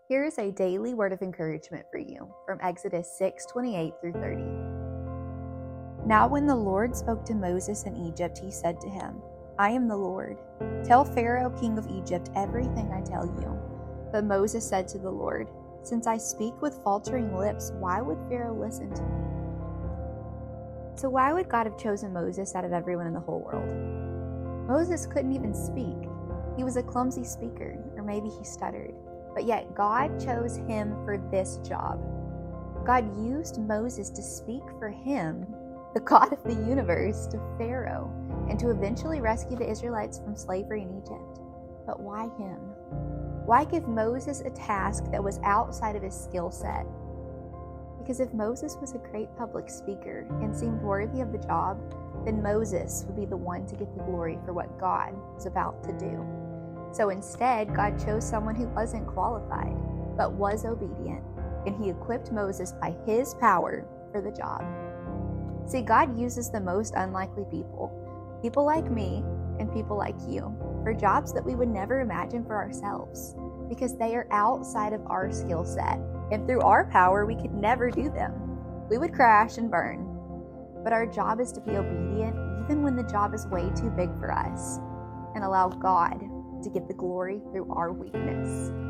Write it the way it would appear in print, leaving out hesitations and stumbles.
Here is a daily word of encouragement for you from Exodus 6:28 through 30. Now when the Lord spoke to Moses in Egypt, he said to him, I am the Lord. Tell Pharaoh, king of Egypt, everything I tell you. But Moses said to the Lord, Since I speak with faltering lips, why would Pharaoh listen to me? So why would God have chosen Moses out of everyone in the whole world? Moses couldn't even speak. He was a clumsy speaker, or maybe he stuttered. But yet God chose him for this job. God used Moses to speak for him, the God of the universe, to Pharaoh, and to eventually rescue the Israelites from slavery in Egypt. But why him? Why give Moses a task that was outside of his skill set? Because if Moses was a great public speaker and seemed worthy of the job, then Moses would be the one to get the glory for what God was about to do. So instead, God chose someone who wasn't qualified, but was obedient, and he equipped Moses by his power for the job. See, God uses the most unlikely people like me and people like you, for jobs that we would never imagine for ourselves, because they are outside of our skill set, and through our power, we could never do them. We would crash and burn. But our job is to be obedient, even when the job is way too big for us, and allow God to get the glory through our weakness.